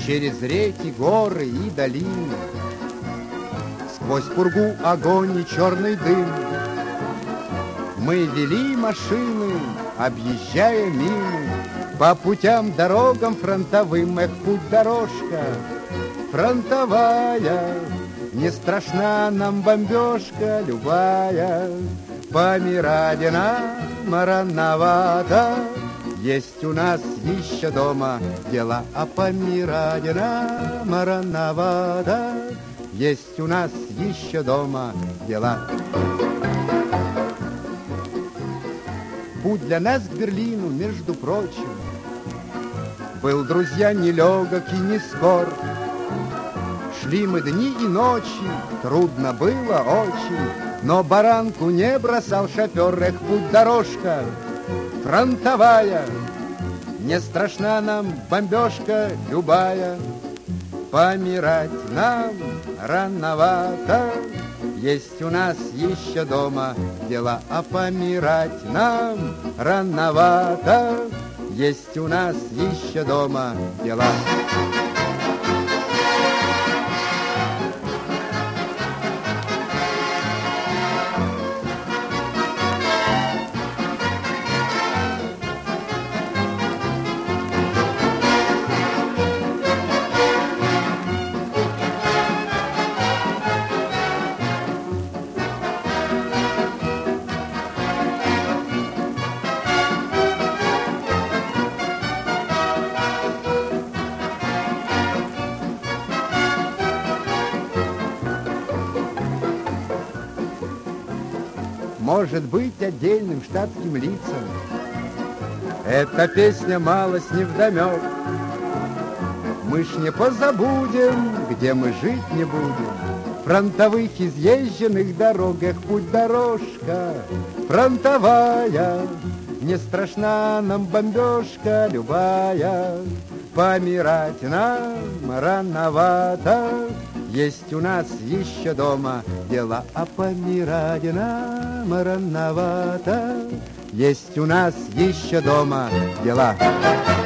через реки, горы и долины. Сквозь пургу огонь и черный дым мы вели машины, объезжая мины, по путям, дорогам фронтовым. Эх, путь-дорожка фронтовая, не страшна нам бомбежка любая. Помирать нам рановато, есть у нас еще дома дела. А помирать нам рановато, есть у нас еще дома дела. Путь для нас к Берлину, между прочим, был, друзья, нелегок и не скор. Шли мы дни и ночи, трудно было очень, но баранку не бросал шофер. Эх, путь-дорожка фронтовая, не страшна нам бомбежка любая. Помирать нам рановато, есть у нас еще дома дела. А помирать нам рановато, есть у нас еще дома дела. Может быть, отдельным штатским лицам эта песня малость невдомек. Мы ж не позабудем, где мы жить не будем, фронтовых изъезженных дорог. Эх, путь-дорожка фронтовая, не страшна нам бомбежка любая. Помирать нам рановато, есть у нас еще дома дела. А помирать нам рановато, есть у нас еще дома дела.